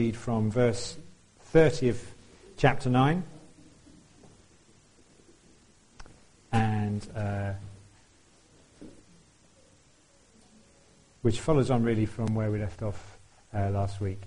read from verse 30 of chapter 9. And which follows on really from where we left off last week.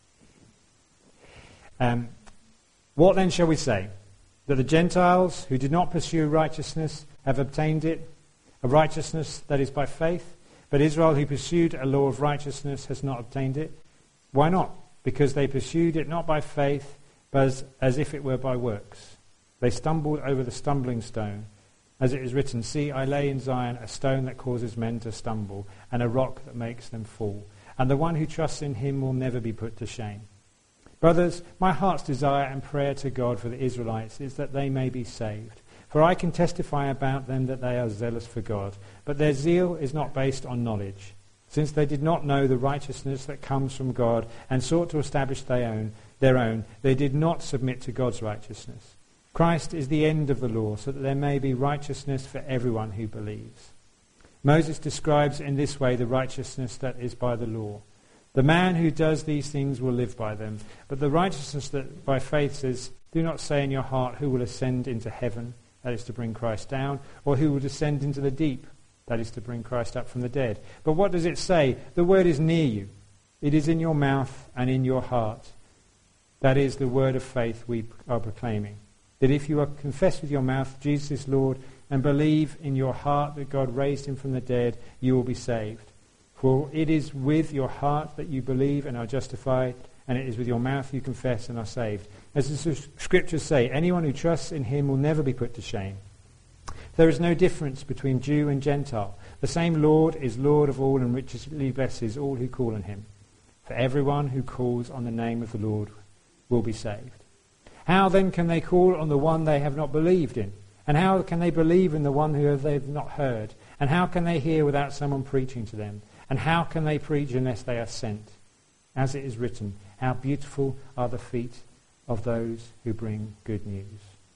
What then shall we say? That the Gentiles who did not pursue righteousness have obtained it, a righteousness that is by faith, but Israel who pursued a law of righteousness has not obtained it. Why not? Because they pursued it not by faith, but as if it were by works. They stumbled over the stumbling stone. As it is written, see, I lay in Zion a stone that causes men to stumble, and a rock that makes them fall. And the one who trusts in him will never be put to shame. Brothers, my heart's desire and prayer to God for the Israelites is that they may be saved. For I can testify about them that they are zealous for God, but their zeal is not based on knowledge. Since they did not know the righteousness that comes from God and sought to establish their own, they did not submit to God's righteousness. Christ is the end of the law, so that there may be righteousness for everyone who believes. Moses describes in this way the righteousness that is by the law. The man who does these things will live by them. But the righteousness that by faith says, do not say in your heart who will ascend into heaven, that is to bring Christ down, or who will descend into the deep, that is to bring Christ up from the dead. But what does it say? The word is near you. It is in your mouth and in your heart. That is the word of faith we are proclaiming. That if you confess with your mouth Jesus is Lord and believe in your heart that God raised him from the dead, you will be saved. For it is with your heart that you believe and are justified, and it is with your mouth you confess and are saved. As the scriptures say, anyone who trusts in him will never be put to shame. There is no difference between Jew and Gentile. The same Lord is Lord of all and richly blesses all who call on him. For everyone who calls on the name of the Lord will be saved. How then can they call on the one they have not believed in? And how can they believe in the one who they have not heard? And how can they hear without someone preaching to them? And how can they preach unless they are sent? As it is written, how beautiful are the feet of those who bring good news.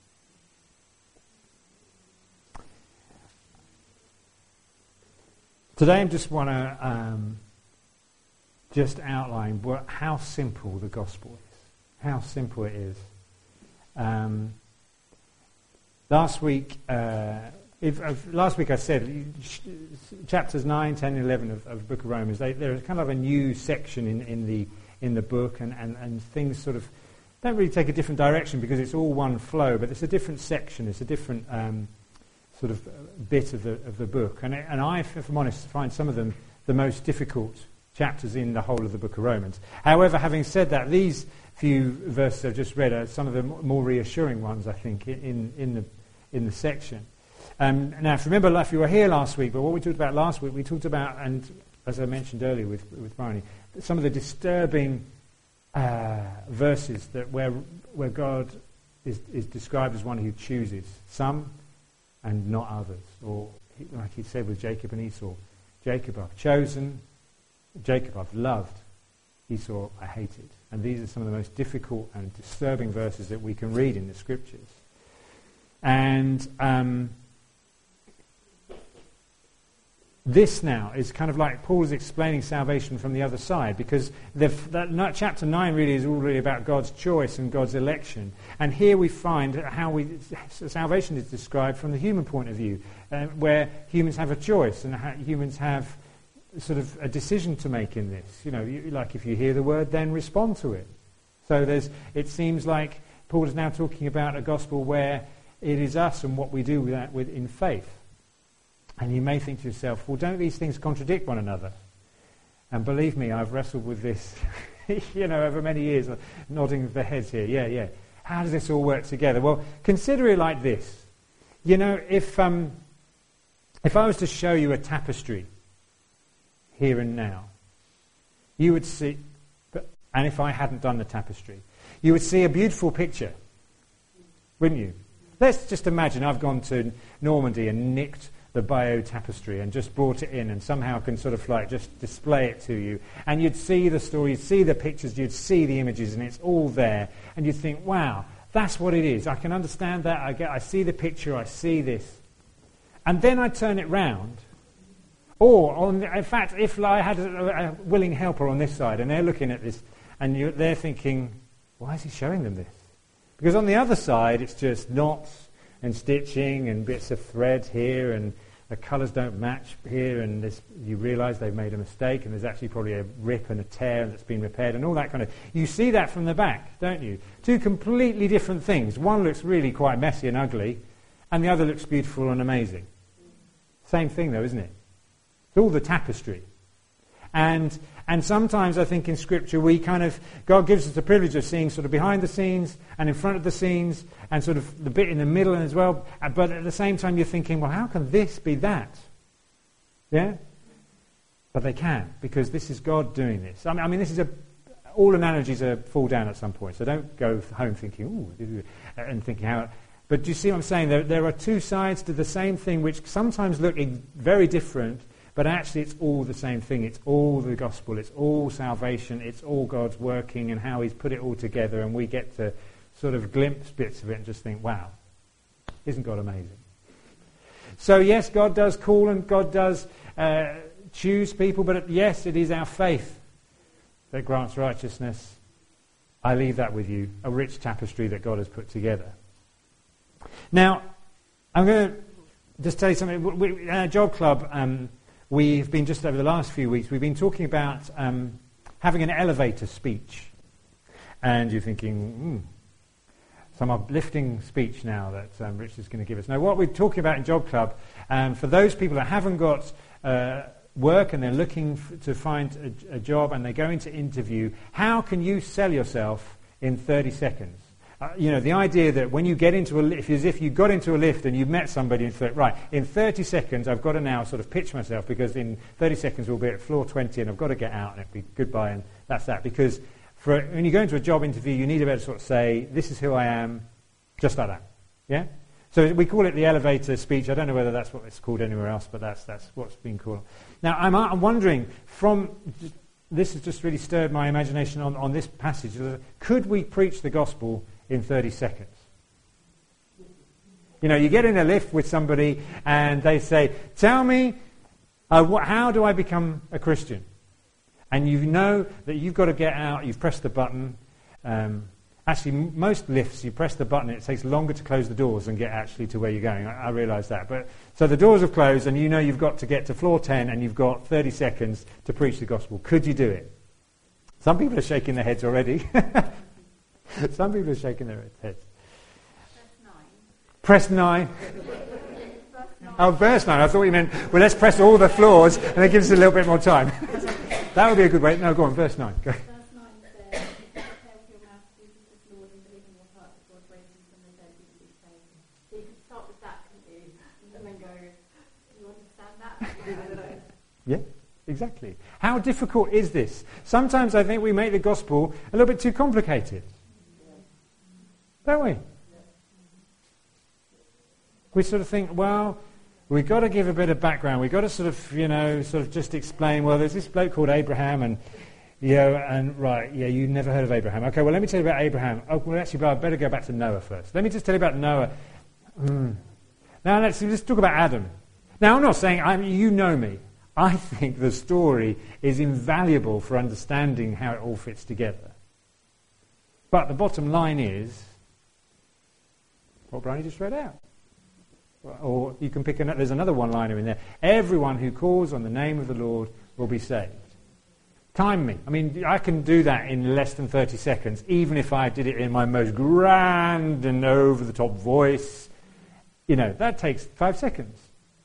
Today I just want to just outline how simple the gospel is. How simple it is. Last week I said chapters 9, 10, and 11 of the book of Romans, they're kind of a new section in the book, and things sort of don't really take a different direction because it's all one flow, but it's a different section, it's a different sort of bit of the book. And I, if I'm honest, find some of them the most difficult chapters in the whole of the book of Romans. However, having said that, these few verses I've just read are some of the more reassuring ones, I think, in the section. Now, if you were here last week, but what we talked about last week, we talked about, and as I mentioned earlier with Barney, some of the disturbing verses that where God is described as one who chooses some and not others. Or, like he said with Jacob and Esau, Jacob I've chosen, Jacob I've loved, Esau I hated. And these are some of the most difficult and disturbing verses that we can read in the Scriptures. And this now is kind of like Paul is explaining salvation from the other side, because chapter 9 really is all really about God's choice and God's election. And here we find how salvation is described from the human point of view, where humans have a choice and how humans have sort of a decision to make in this. Like if you hear the word, then respond to it. So it seems like Paul is now talking about a gospel where it is us and what we do with that in faith. And you may think to yourself, well, don't these things contradict one another? And believe me, I've wrestled with this, over many years, nodding the heads here. Yeah. How does this all work together? Well, consider it like this. If I was to show you a tapestry here and now, you would see, and if I hadn't done the tapestry, you would see a beautiful picture, wouldn't you? Let's just imagine I've gone to Normandy and nicked the Bayeux tapestry and just brought it in and somehow can sort of like just display it to you. And you'd see the story, you'd see the pictures, you'd see the images, and it's all there. And you'd think, wow, that's what it is. I can understand that. I see the picture, I see this. And then I turn it round. Or, in fact, if I had a willing helper on this side and they're looking at this and they're thinking, why is he showing them this? Because on the other side, it's just knots and stitching and bits of thread here, and the colours don't match here, and you realise they've made a mistake, and there's actually probably a rip and a tear that's been repaired, and all that kind of... You see that from the back, don't you? Two completely different things. One looks really quite messy and ugly, and the other looks beautiful and amazing. Same thing, though, isn't it? It's all the tapestry. And sometimes I think in Scripture God gives us the privilege of seeing sort of behind the scenes and in front of the scenes and sort of the bit in the middle as well. But at the same time you're thinking, well, how can this be that? Yeah? But they can, because this is God doing this. I mean, this is all analogies fall down at some point. So don't go home thinking, ooh, and thinking how... But do you see what I'm saying? There are two sides to the same thing which sometimes look very different, but actually it's all the same thing. It's all the gospel. It's all salvation. It's all God's working and how he's put it all together, and we get to sort of glimpse bits of it and just think, wow, isn't God amazing? So yes, God does call and God does choose people, but yes, it is our faith that grants righteousness. I leave that with you, a rich tapestry that God has put together. Now, I'm going to just tell you something. In our job club, we've been, just over the last few weeks, we've been talking about having an elevator speech. And you're thinking, some uplifting speech now that Rich is going to give us. Now, what we're talking about in job club, for those people that haven't got work and they're looking to find a job and they go into interview, how can you sell yourself in 30 seconds? The idea that when you get into a lift, as if you got into a lift and you met somebody and thought, right, in 30 seconds I've got to now sort of pitch myself, because in 30 seconds we'll be at floor 20 and I've got to get out and it'll be goodbye, and that's that. Because when you go into a job interview, you need to be able to sort of say, this is who I am, just like that. Yeah? So we call it the elevator speech. I don't know whether that's what it's called anywhere else, but that's what's been called. Now, I'm wondering, this has just really stirred my imagination on this passage. Could we preach the gospel in 30 seconds? You get in a lift with somebody and they say, tell me, how do I become a Christian? And you know that you've got to get out, you've pressed the button. Actually, most lifts, you press the button, it takes longer to close the doors than get actually to where you're going. I realise that. So the doors have closed and you know you've got to get to floor 10 and you've got 30 seconds to preach the gospel. Could you do it? Some people are shaking their heads already. Some people are shaking their heads. Press 9. Oh, verse 9. I thought you meant, well, let's press all the floors and it gives us a little bit more time. That would be a good way. No, go on, verse 9. Go. Verse 9 says, if you prepare with your mouth to Jesus as Lord and believe in your heart that God raised him from the dead, you will be saved. So you can start with that, couldn't you? And then go, do you understand that? I don't know. Yeah. Exactly. How difficult is this? Sometimes I think we make the gospel a little bit too complicated. Don't we? We sort of think, well, we've got to give a bit of background. We've got to sort of just explain, well, there's this bloke called Abraham and you never heard of Abraham. Okay, well, let me tell you about Abraham. Oh, well, actually, I better go back to Noah first. Let me just tell you about Noah. Now, let's talk about Adam. Now, I'm not saying, you know me. I think the story is invaluable for understanding how it all fits together. But the bottom line is what Bryony just read out. Or you can pick there's another one-liner in there. Everyone who calls on the name of the Lord will be saved. Time me. I mean, I can do that in less than 30 seconds, even if I did it in my most grand and over-the-top voice. That takes 5 seconds.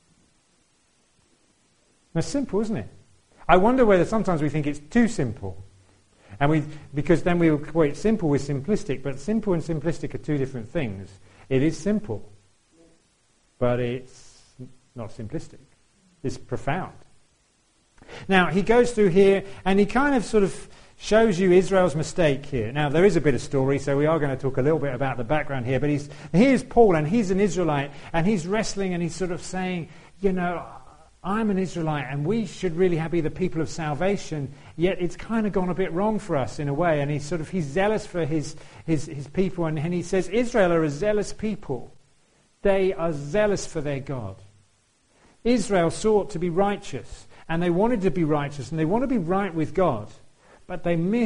That's simple, isn't it? I wonder whether sometimes we think it's too simple. Because then we equate simple with simplistic, but simple and simplistic are two different things. It is simple, but it's not simplistic. It's profound. Now, he goes through here, and he kind of sort of shows you Israel's mistake here. Now, there is a bit of story, so we are going to talk a little bit about the background here, but here's Paul, and he's an Israelite, and he's wrestling, and he's sort of saying, I'm an Israelite, and we should really be the people of salvation, yet it's kind of gone a bit wrong for us in a way, and he's zealous for his people, and he says, Israel are a zealous people. They are zealous for their God. Israel sought to be righteous, and they wanted to be righteous, and they want to be right with God, but they missed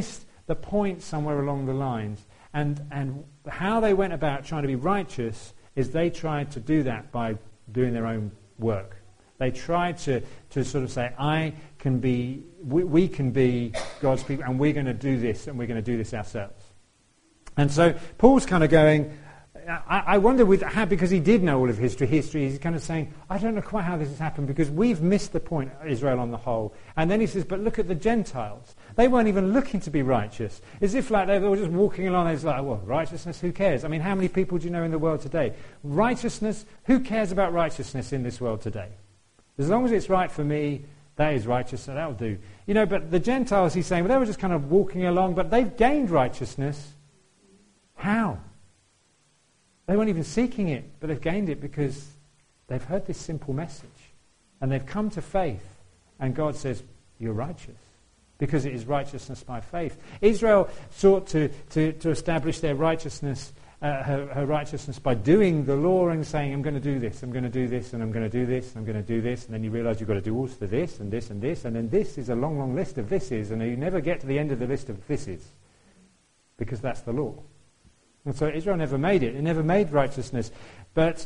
the point somewhere along the lines. And how they went about trying to be righteous is they tried to do that by doing their own work. They tried to sort of say, we can be God's people, and we're going to do this, and we're going to do this ourselves. And so Paul's kind of going, I wonder because he did know all of history, he's kind of saying, I don't know quite how this has happened, because we've missed the point, Israel on the whole. And then he says, but look at the Gentiles. They weren't even looking to be righteous. As if like they were just walking along, it's like, well, righteousness, who cares? I mean, how many people do you know in the world today? Righteousness, who cares about righteousness in this world today? As long as it's right for me, that is righteous, so that'll do. But the Gentiles, he's saying, well, they were just kind of walking along, but they've gained righteousness. How? They weren't even seeking it, but they've gained it because they've heard this simple message. And they've come to faith. And God says, you're righteous. Because it is righteousness by faith. Israel sought to establish their righteousness, her righteousness by doing the law and saying, I'm going to do this, I'm going to do this, and I'm going to do this, and I'm going to do this. And then you realise you've got to do also this, and this, and this. And then this is a long, long list of thises. And you never get to the end of the list of thises. Because that's the law. And so Israel never made it. It never made righteousness. But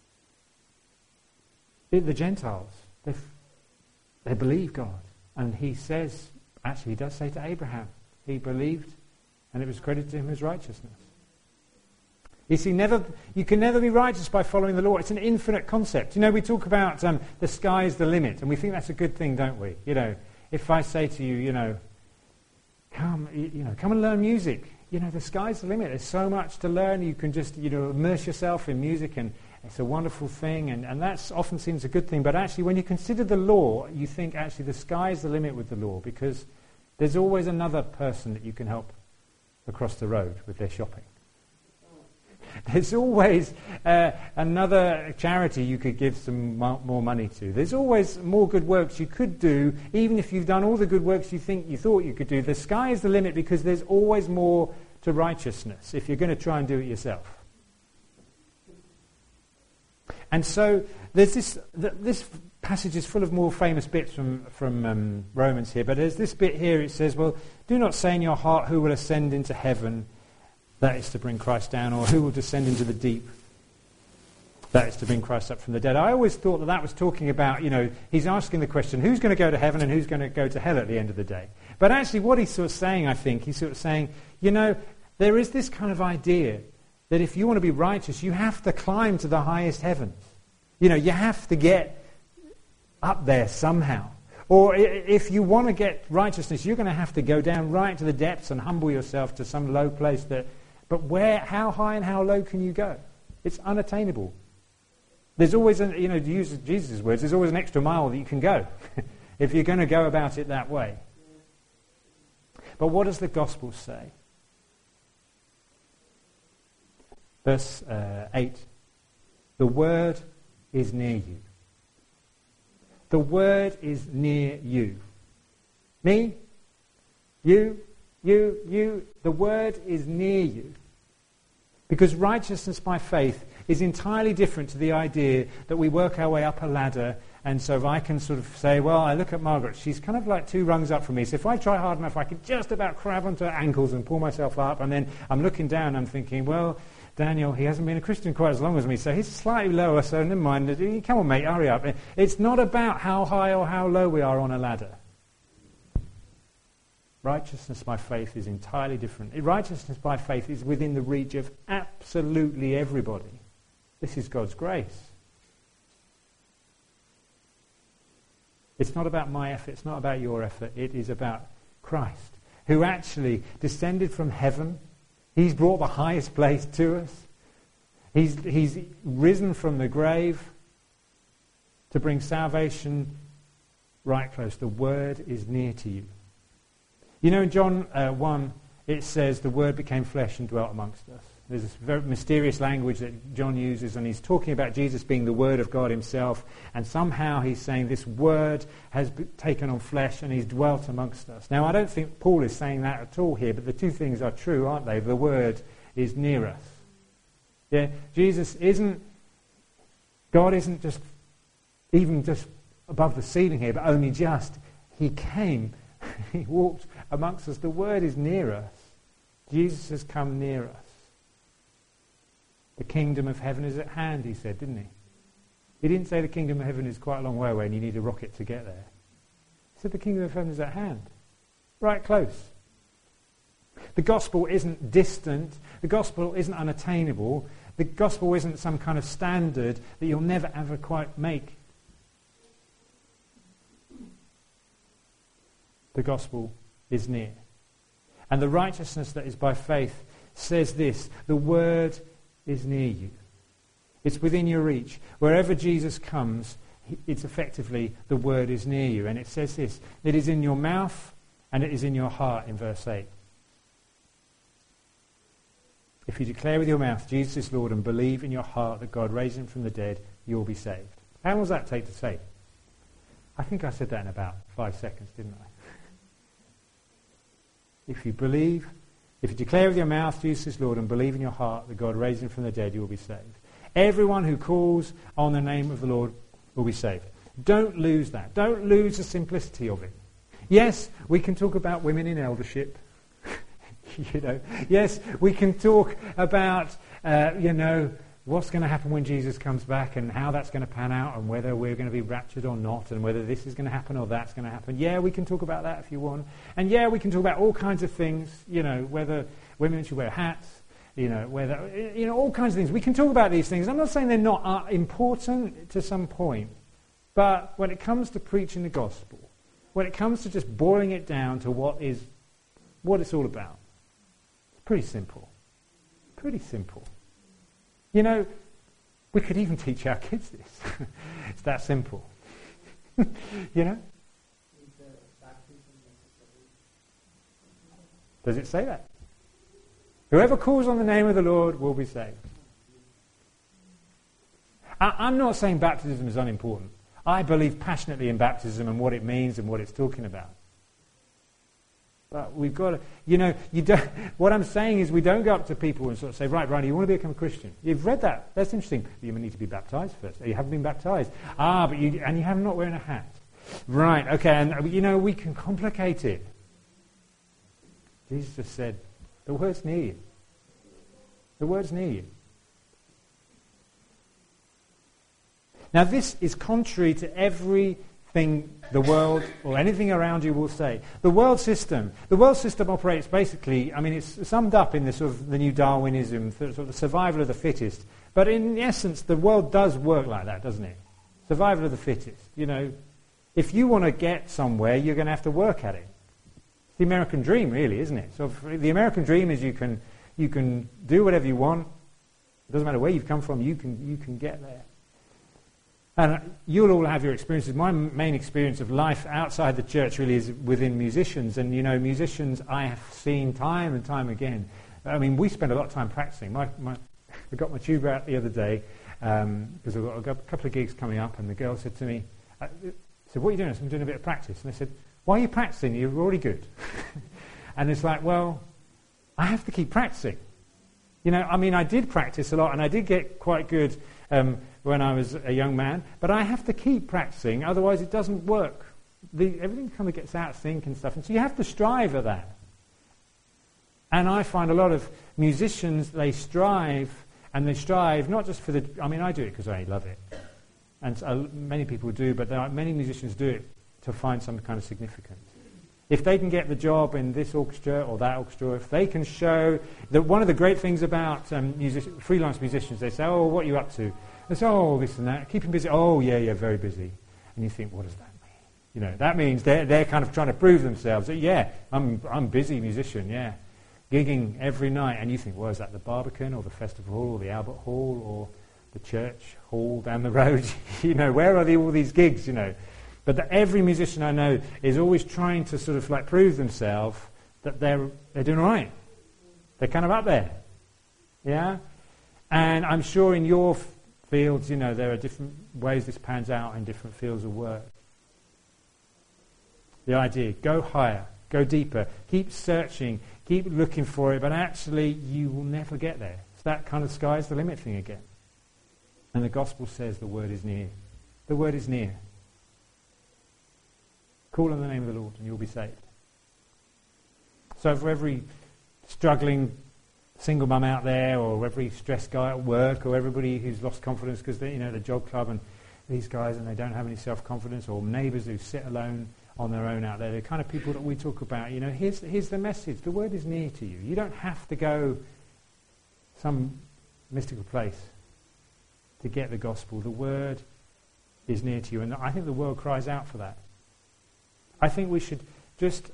the Gentiles, they believe God. And he says, actually he does say to Abraham, he believed and it was credited to him as righteousness. You see, you can never be righteous by following the law. It's an infinite concept. We talk about the sky's the limit. And we think that's a good thing, don't we? If I say to you, come and learn music. The sky's the limit. There's so much to learn. You can just, immerse yourself in music, and it's a wonderful thing, and that often seems a good thing. But actually, when you consider the law, you think actually the sky's the limit with the law, because there's always another person that you can help across the road with their shopping. There's always another charity you could give some more money to. There's always more good works you could do, even if you've done all the good works you thought you could do. The sky is the limit because there's always more to righteousness if you're going to try and do it yourself. And so there's this passage is full of more famous bits from Romans here, but there's this bit here. It says, well, do not say in your heart who will ascend into heaven, that is to bring Christ down, or who will descend into the deep, that is to bring Christ up from the dead. I always thought that was talking about, he's asking the question, who's going to go to heaven and who's going to go to hell at the end of the day? But actually what he's sort of saying, I think, he's sort of saying, there is this kind of idea that if you want to be righteous, you have to climb to the highest heavens. You have to get up there somehow. Or if you want to get righteousness, you're going to have to go down right to the depths and humble yourself to some low place but how high and how low can you go? It's unattainable. There's always, to use Jesus' words, there's always an extra mile that you can go if you're going to go about it that way. But what does the gospel say? Verse 8. The word is near you. The word is near you. Me? You? The word is near you. Because righteousness by faith is entirely different to the idea that we work our way up a ladder, and so if I can sort of say, well, I look at Margaret, she's kind of like 2 rungs up from me, so if I try hard enough, I can just about grab onto her ankles and pull myself up, and then I'm looking down and I'm thinking, well, Daniel, he hasn't been a Christian quite as long as me, so he's slightly lower, so never mind. Come on, mate, hurry up. It's not about how high or how low we are on a ladder. Righteousness by faith is entirely different. Righteousness by faith is within the reach of absolutely everybody. This is God's grace. It's not about my effort, it's not about your effort, it is about Christ, who actually descended from heaven. He's brought the highest place to us. He's risen from the grave to bring salvation right close. The word is near to you. In John 1, it says the word became flesh and dwelt amongst us. There's this very mysterious language that John uses, and he's talking about Jesus being the Word of God himself, and somehow he's saying this Word has taken on flesh and he's dwelt amongst us. Now, I don't think Paul is saying that at all here, but the two things are true, aren't they? The Word is near us. Yeah, God isn't just even just above the ceiling here, but only just. He came, he walked amongst us. The Word is near us. Jesus has come near us. The kingdom of heaven is at hand, he said, didn't he? He didn't say the kingdom of heaven is quite a long way away and you need a rocket to get there. He said the kingdom of heaven is at hand. Right close. The gospel isn't distant. The gospel isn't unattainable. The gospel isn't some kind of standard that you'll never ever quite make. The gospel is near. And the righteousness that is by faith says this: the word is near you. It's within your reach. Wherever Jesus comes, it's effectively the word is near you. And it says this: it is in your mouth and it is in your heart, in verse 8. If you declare with your mouth Jesus is Lord and believe in your heart that God raised him from the dead, you'll be saved. How long does that take to say? I think I said that in about 5 seconds, didn't I? If you declare with your mouth Jesus is Lord and believe in your heart that God raised him from the dead, you will be saved. Everyone who calls on the name of the Lord will be saved. Don't lose that. Don't lose the simplicity of it. Yes, we can talk about women in eldership. Yes, we can talk about, what's going to happen when Jesus comes back and how that's going to pan out and whether we're going to be raptured or not and whether this is going to happen or that's going to happen. Yeah, we can talk about that if you want. And yeah, we can talk about all kinds of things, whether women should wear hats, whether, all kinds of things. We can talk about these things. I'm not saying they're not important to some point, but when it comes to preaching the gospel, when it comes to just boiling it down to what it's all about, pretty simple. Pretty simple. We could even teach our kids this. It's that simple. Does it say that? Whoever calls on the name of the Lord will be saved. I'm not saying baptism is unimportant. I believe passionately in baptism and what it means and what it's talking about. But we've got to, what I'm saying is we don't go up to people and sort of say, right, Ronnie, you want to become a Christian? You've read that. That's interesting. You need to be baptized first. You haven't been baptized. But you have not wearing a hat. Right, okay, and we can complicate it. Jesus just said, the word's near you. The word's near you. Now this is contrary to everything the world or anything around you will say. The world system operates basically, it's summed up in the sort of the new Darwinism, sort of the survival of the fittest. But in essence, the world does work like that, doesn't it? Survival of the fittest. If you want to get somewhere, you're going to have to work at it. It's the American dream, really, isn't it? So the American dream is you can do whatever you want. It doesn't matter where you've come from, you can get there. And you'll all have your experiences. My main experience of life outside the church really is within musicians. And, musicians I have seen time and time again. We spend a lot of time practicing. I got my tuba out the other day because I've got a couple of gigs coming up. And the girl said to me, what are you doing? I said, I'm doing a bit of practice. And I said, why are you practicing? You're already good. And it's like, well, I have to keep practicing. I did practice a lot and I did get quite good when I was a young man, but I have to keep practicing, otherwise it doesn't work. Everything kind of gets out of sync and stuff, and so you have to strive at that. And I find a lot of musicians, they strive not just for the... I do it because I love it, and so many people do, but many musicians do it to find some kind of significance. If they can get the job in this orchestra or that orchestra, if they can show that one of the great things about freelance musicians, they say, oh, what are you up to? They say, oh, this and that. Keep them busy. Oh, yeah, very busy. And you think, what does that mean? That means they're kind of trying to prove themselves. Yeah, I'm a busy musician, yeah. Gigging every night. And you think, well, is that the Barbican or the Festival Hall or the Albert Hall or the church hall down the road? Where are all these gigs, But every musician I know is always trying to sort of like prove themselves that they're doing all right. They're kind of up there. Yeah? And I'm sure in your fields, there are different ways this pans out in different fields of work. The idea, go higher, go deeper, keep searching, keep looking for it, but actually you will never get there. It's that kind of sky's the limit thing again. And the gospel says the word is near. The word is near. Call on the name of the Lord and you'll be saved. So for every struggling single mum out there, or every stressed guy at work, or everybody who's lost confidence because they're at the job club and these guys and they don't have any self-confidence, or neighbours who sit alone on their own out there. The kind of people that we talk about, here's the message. The word is near to you. You don't have to go some mystical place to get the gospel. The word is near to you, and I think the world cries out for that. I think we should just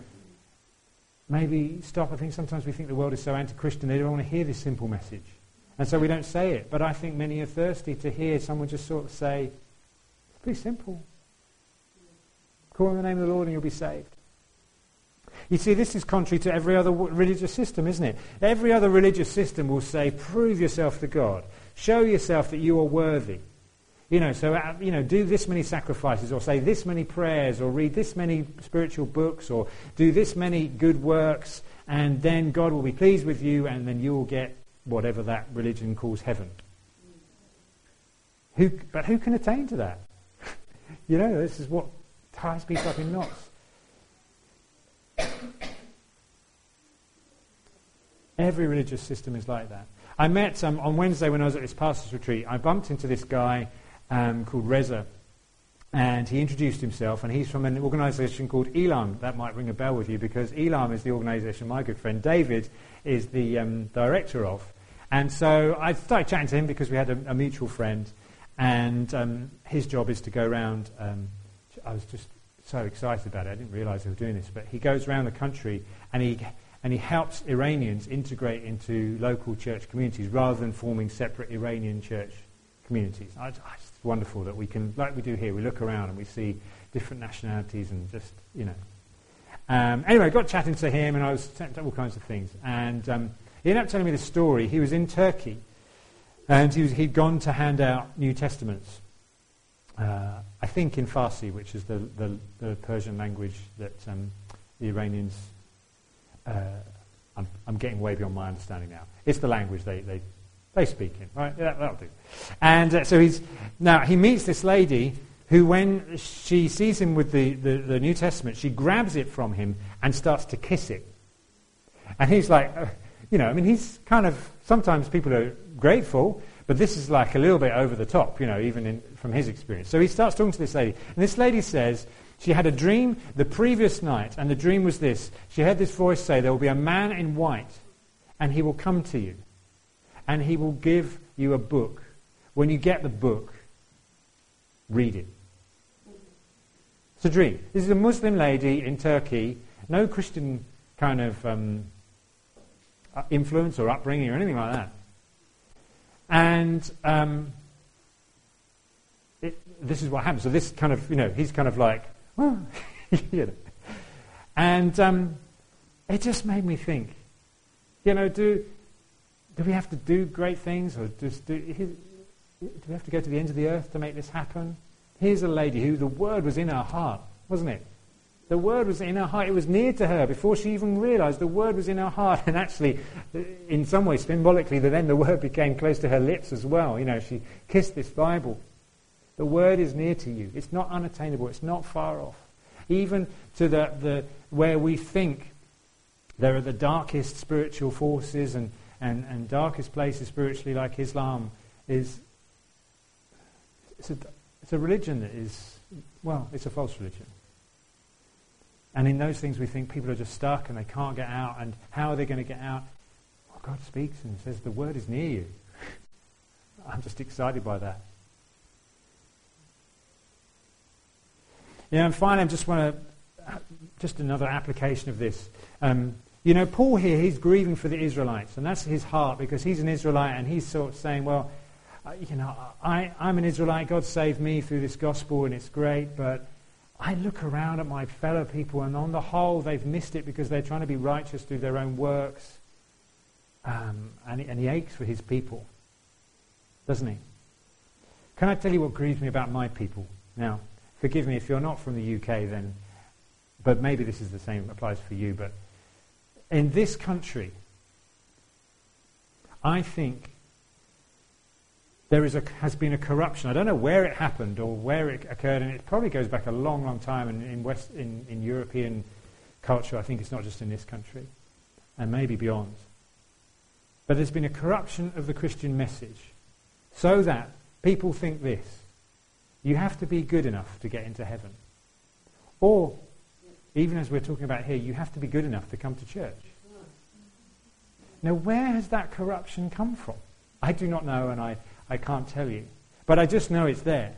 maybe stop. I think sometimes we think the world is so anti-Christian they don't want to hear this simple message, and so we don't say it. But I think many are thirsty to hear someone just sort of say, it's pretty simple. Call on the name of the Lord and you'll be saved. You see, this is contrary to every other religious system, isn't it? Every other religious system will say, prove yourself to God. Show yourself that you are worthy. Do this many sacrifices, or say this many prayers, or read this many spiritual books, or do this many good works, and then God will be pleased with you, and then you will get whatever that religion calls heaven. But who can attain to that? This is what ties people up in knots. Every religious system is like that. I met on Wednesday when I was at this pastor's retreat, I bumped into this guy called Reza, and he introduced himself, and he's from an organisation called Elam. That might ring a bell with you, because Elam is the organisation my good friend David is the director of. And so I started chatting to him because we had a mutual friend, and his job is to go around. I was just so excited about it. I didn't realise he was doing this, but he goes around the country and he helps Iranians integrate into local church communities rather than forming separate Iranian church communities. It's wonderful that we can, like we do here, we look around and we see different nationalities and just, Anyway, I got chatting to him and I was saying all kinds of things. And he ended up telling me this story. He was in Turkey and he'd gone to hand out New Testaments. I think in Farsi, which is the Persian language that the Iranians... I'm getting way beyond my understanding now. It's the language they speak in, right? Yeah, that'll do. And so he meets this lady who, when she sees him with the New Testament, she grabs it from him and starts to kiss it. And he's like, he's kind of, sometimes people are grateful, but this is like a little bit over the top, even from his experience. So he starts talking to this lady, and this lady says, she had a dream the previous night, and the dream was this. She heard this voice say, there will be a man in white, and he will come to you, and he will give you a book. When you get the book, read it. It's a dream. This is a Muslim lady in Turkey, no Christian kind of influence or upbringing or anything like that. And this is what happens. So this kind of, he's kind of like, And it just made me think, do we have to do great things, or do we have to go to the ends of the earth to make this happen? Here's a lady who the word was in her heart, wasn't it? The word was in her heart. It was near to her before she even realised the word was in her heart. And actually, in some way, symbolically, then the word became close to her lips as well. She kissed this Bible. The word is near to you. It's not unattainable. It's not far off. Even to the where we think there are the darkest spiritual forces and darkest places spiritually, like Islam, it's a religion that is, it's a false religion. And in those things we think people are just stuck and they can't get out. And how are they going to get out? Well, God speaks and says the word is near you. I'm just excited by that. And finally, I just want just another application of this. Paul here, he's grieving for the Israelites, and that's his heart, because he's an Israelite, and he's sort of saying, I'm an Israelite, God saved me through this gospel, and it's great, but I look around at my fellow people, and on the whole, they've missed it because they're trying to be righteous through their own works, and he aches for his people, doesn't he? Can I tell you what grieves me about my people? Now, forgive me if you're not from the UK then, but maybe this is the same, applies for you, but in this country, I think there has been a corruption. I don't know where it happened or where it occurred, and it probably goes back a long, long time in European culture. I think it's not just in this country. and maybe beyond. But there's been a corruption of the Christian message so that people think this: you have to be good enough to get into heaven. Or, even as we're talking about here, you have to be good enough to come to church. Now, where has that corruption come from? I do not know, and I can't tell you. But I just know it's there.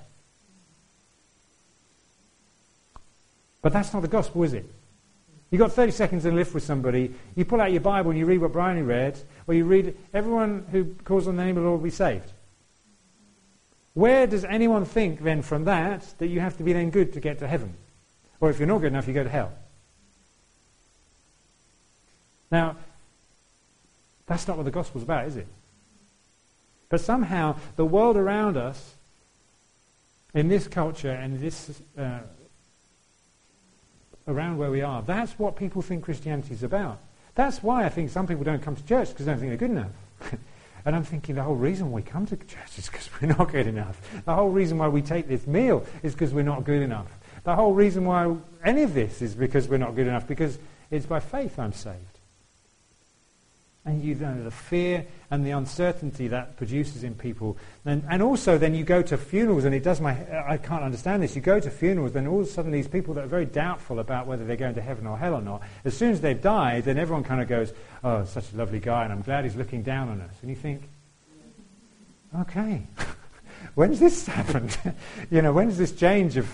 But that's not the gospel, is it? You've got 30 seconds to live with somebody, you pull out your Bible and you read what Bryony read, or you read, everyone who calls on the name of the Lord will be saved. Where does anyone think then from that you have to be then good to get to heaven? Or if you're not good enough, you go to hell? Now, that's not what the gospel's about, is it? But somehow, the world around us, in this culture and this around where we are, that's what people think Christianity is about. That's why I think some people don't come to church, because they don't think they're good enough. And I'm thinking the whole reason we come to church is because we're not good enough. The whole reason why we take this meal is because we're not good enough. The whole reason why any of this is because we're not good enough, because it's by faith I'm saved. And you know the fear and the uncertainty that produces in people. And also then you go to funerals, and I can't understand this. You go to funerals, then all of a sudden these people that are very doubtful about whether they're going to heaven or hell or not, as soon as they've died, then everyone kind of goes, oh, such a lovely guy, and I'm glad he's looking down on us. And you think, okay, when's this happened? When's this change of...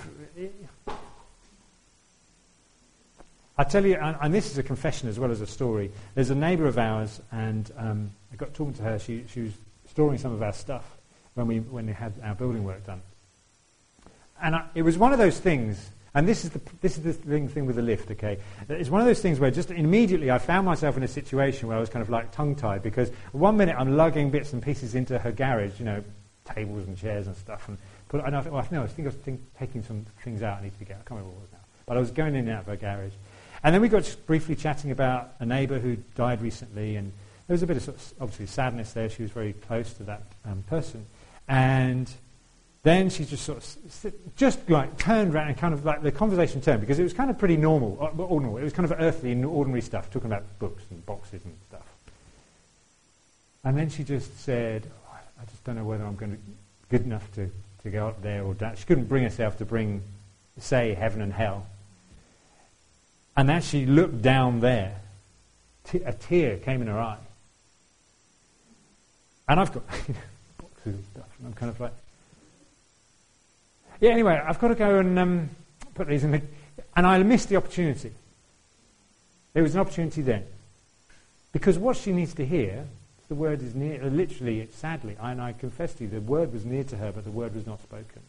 I tell you, and this is a confession as well as a story. There's a neighbour of ours, and I got talking to her. She was storing some of our stuff when we had our building work done. And it was one of those things, and this is the thing with the lift, okay? It's one of those things where just immediately I found myself in a situation where I was kind of like tongue-tied, because one minute I'm lugging bits and pieces into her garage, tables and chairs and stuff, and I think I was taking some things out I need to get. I can't remember what it was now. But I was going in and out of her garage. And then we got just briefly chatting about a neighbour who died recently, and there was a bit of obviously sadness there. She was very close to that person. And then she just turned around and kind of like the conversation turned, because it was kind of pretty normal, ordinary. It was kind of earthly and ordinary stuff, talking about books and boxes and stuff. And then she just said, I just don't know whether I'm going to good enough to go up there or down. She couldn't bring herself to say heaven and hell. And as she looked down there, a tear came in her eye. And I've got boxes of stuff, and I'm kind of like... Yeah, anyway, I've got to go and put these in the... And I missed the opportunity. There was an opportunity then. Because what she needs to hear, the word is near... Literally, sadly, and I confess to you, the word was near to her, but the word was not spoken.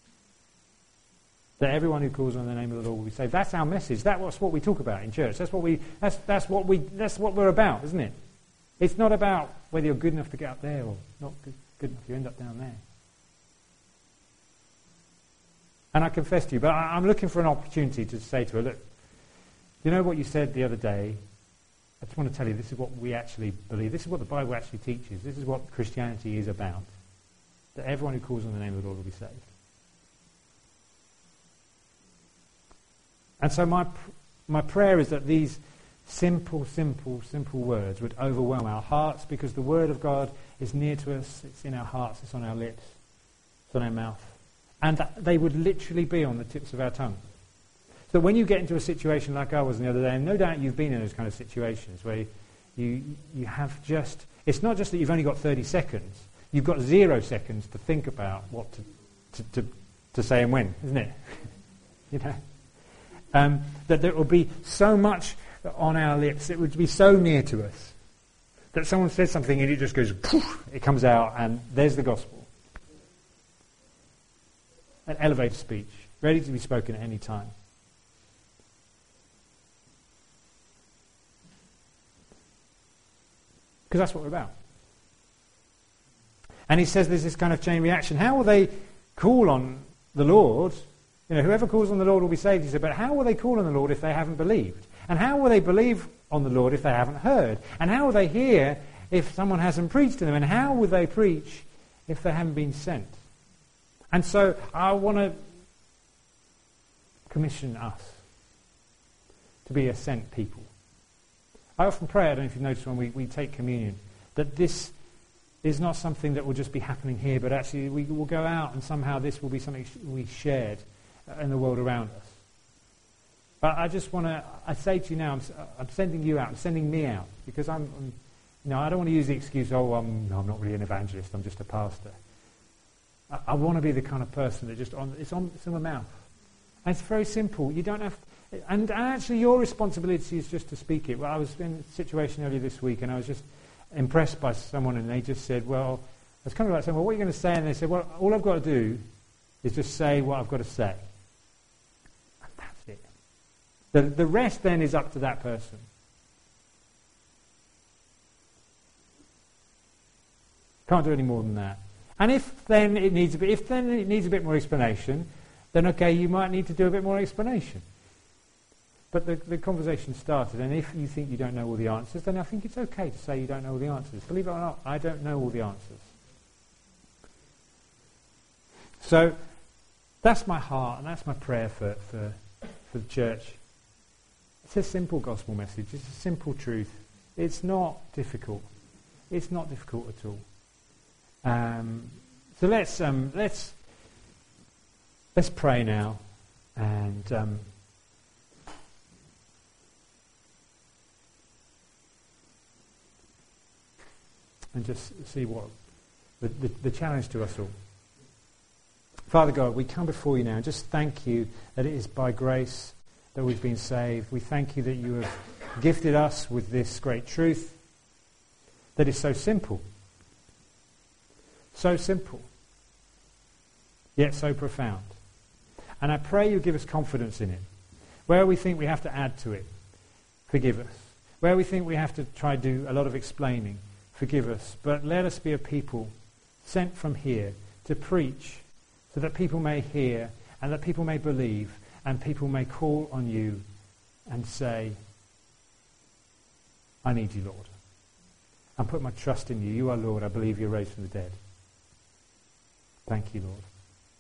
That everyone who calls on the name of the Lord will be saved. That's our message. That's what we talk about in church. That's what we're about, isn't it? It's not about whether you're good enough to get up there or not good enough. You end up down there. And I confess to you, but I'm looking for an opportunity to say to her, look, you know what you said the other day? I just want to tell you, this is what we actually believe. This is what the Bible actually teaches. This is what Christianity is about. That everyone who calls on the name of the Lord will be saved. And so my prayer is that these simple words would overwhelm our hearts, because the Word of God is near to us, it's in our hearts, it's on our lips, it's on our mouth. And that they would literally be on the tips of our tongue. So when you get into a situation like I was the other day, and no doubt you've been in those kind of situations where you have just... It's not just that you've only got 30 seconds, you've got 0 seconds to think about what to say and when, isn't it? That there will be so much on our lips, it would be so near to us, that someone says something and it just goes, poof, it comes out, and there's the gospel. An elevator speech, ready to be spoken at any time. Because that's what we're about. And he says there's this kind of chain reaction. How will they call on the Lord? Whoever calls on the Lord will be saved. He said, but how will they call on the Lord if they haven't believed? And how will they believe on the Lord if they haven't heard? And how will they hear if someone hasn't preached to them? And how will they preach if they haven't been sent? And so I want to commission us to be a sent people. I often pray, I don't know if you've noticed when we take communion, that this is not something that will just be happening here, but actually we will go out and somehow this will be something we shared in the world around us. But I just want to, I say to you now, I'm sending you out, I'm sending me out, because I don't want to use the excuse, I'm not really an evangelist, I'm just a pastor. I want to be the kind of person that just, it's in my mouth. And it's very simple. You don't have, and actually your responsibility is just to speak it. Well, I was in a situation earlier this week, and I was just impressed by someone, and they just said, well, I was kind of like saying, well, what are you going to say? And they said, well, all I've got to do is just say what I've got to say. And that's it. The rest then is up to that person. Can't do any more than that. And if then it needs a bit more explanation, then okay, you might need to do a bit more explanation. But the conversation started, and if you think you don't know all the answers, then I think it's okay to say you don't know all the answers. Believe it or not, I don't know all the answers. So that's my heart, and that's my prayer for the church. It's a simple gospel message. It's a simple truth. It's not difficult. It's not difficult at all. So let's pray now, and just see what the challenge to us all. Father God, we come before you now and just thank you that it is by grace that we've been saved. We thank you that you have gifted us with this great truth that is so simple. So simple, yet so profound. And I pray you give us confidence in it. Where we think we have to add to it, forgive us. Where we think we have to try to do a lot of explaining, forgive us. But let us be a people sent from here to preach so that people may hear and that people may believe and people may call on you and say, I need you, Lord. And put my trust in you. You are Lord. I believe you're raised from the dead. Thank you, Lord.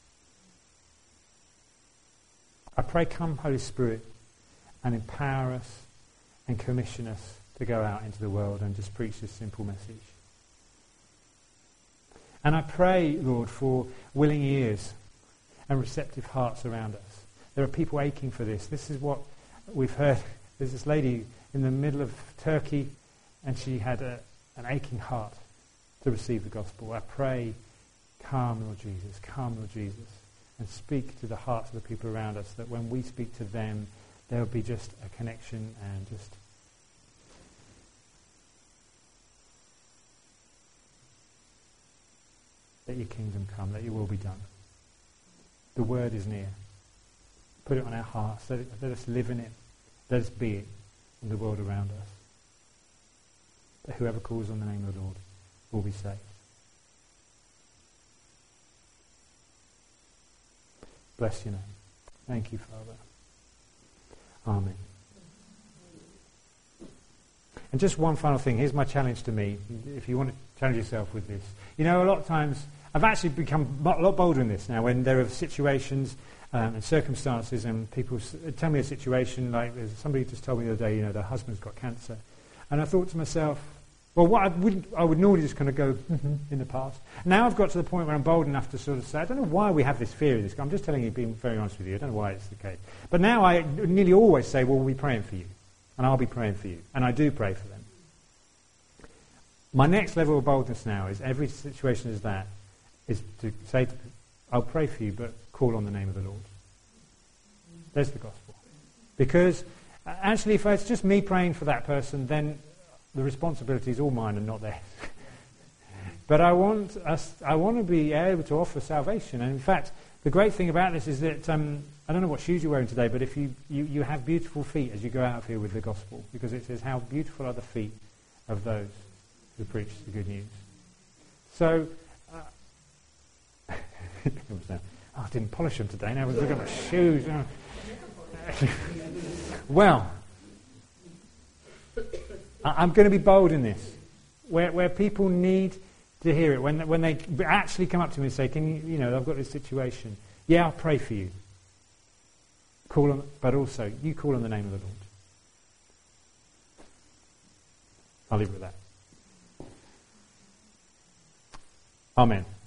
I pray, come, Holy Spirit, and empower us and commission us to go out into the world and just preach this simple message. And I pray, Lord, for willing ears and receptive hearts around us. There are people aching for this. This is what we've heard. There's this lady in the middle of Turkey, and she had an aching heart to receive the gospel. I pray, come, Lord Jesus, and speak to the hearts of the people around us, that when we speak to them, there will be just a connection and just let your kingdom come, let your will be done. The word is near. Put it on our hearts. Let us live in it. Let us be it in the world around us. That whoever calls on the name of the Lord will be saved. Bless your name. Thank you, Father. Amen. And just one final thing. Here's my challenge to me. If you want to challenge yourself with this. You know, a lot of times, I've actually become a lot bolder in this now when there are situations and circumstances and people tell me a situation, like somebody just told me the other day, their husband's got cancer. And I thought to myself, well, what I would normally just kind of go, in the past. Now I've got to the point where I'm bold enough to sort of say, I don't know why we have this fear of this. I'm just telling you, being very honest with you, I don't know why it's the case. But now I nearly always say, well, we'll be praying for you. And I'll be praying for you. And I do pray for them. My next level of boldness now is every situation is to say, I'll pray for you, but call on the name of the Lord. There's the gospel. Because actually, if it's just me praying for that person, then the responsibility is all mine and not theirs. But I want to be able to offer salvation. And in fact, the great thing about this is that, I don't know what shoes you're wearing today, but if you have beautiful feet as you go out of here with the gospel, because it says, how beautiful are the feet of those who preach the good news. So, I didn't polish them today. Now look at my shoes. Well, I'm going to be bold in this, where people need to hear it. When they actually come up to me and say, "Can you? I've got this situation. Yeah, I'll pray for you. Call on, but also you call on the name of the Lord." I'll leave it with that. Amen.